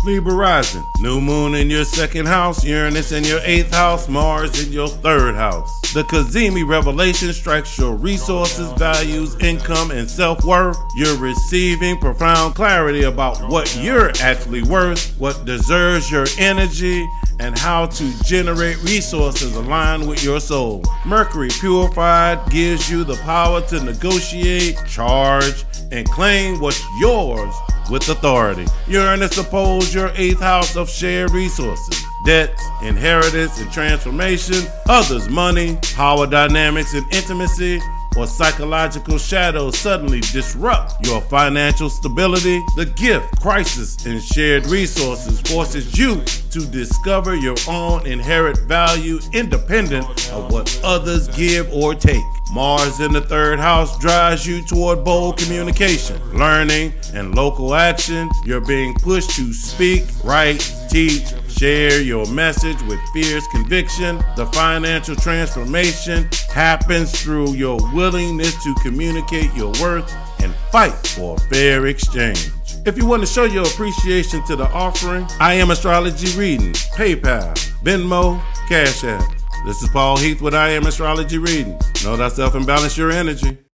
Libra rising, new moon in your second house, Uranus in your 8th house, Mars in your 3rd house. The Cazimi revelation strikes your resources, values, income, and self-worth. You're receiving profound clarity about what you're actually worth, what deserves your energy, and how to generate resources aligned with your soul. Mercury purified gives you the power to negotiate, charge, and claim what's yours with authority. Uranus opposes your 8th house of shared resources, debts, inheritance, and transformation, others' money, power dynamics, and intimacy, or psychological shadows suddenly disrupt your financial stability. The gift, crisis, and shared resources forces you to discover your own inherent value independent of what others give or take. Mars in the 3rd house drives you toward bold communication, learning, and local action. You're being pushed to speak, write, teach, share your message with fierce conviction. The financial transformation happens through your willingness to communicate your worth and fight for a fair exchange. If you want to show your appreciation to the offering, I Am Astrology Readings, PayPal, Venmo, Cash App. This is Paul Heath with I Am Astrology Readings. Know thyself and balance your energy.